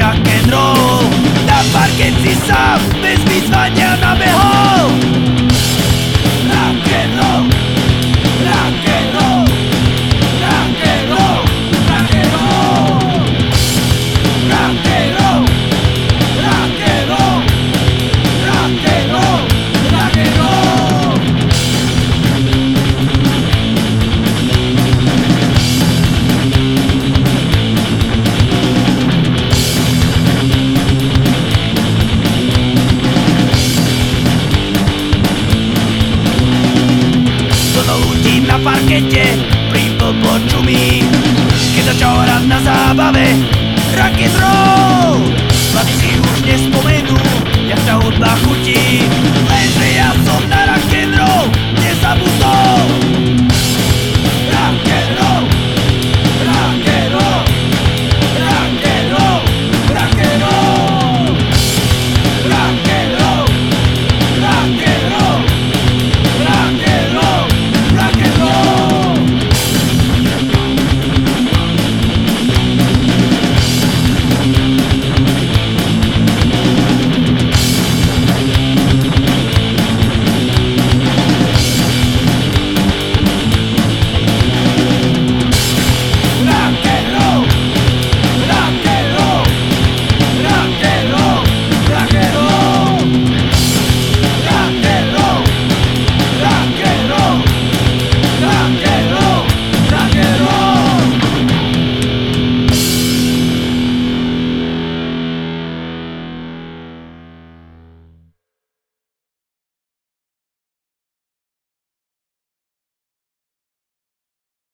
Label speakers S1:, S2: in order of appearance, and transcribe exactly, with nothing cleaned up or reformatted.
S1: rock and roll. Na parket si sám bez vyzvania nabehol. Rock and roll, rock and roll, rock and roll, rock and roll, rock and roll, rock and roll, rock and roll, rock and roll. Plno ľudí na parkete pri blbo čumí, keď začal hrať na zábave rock and roll.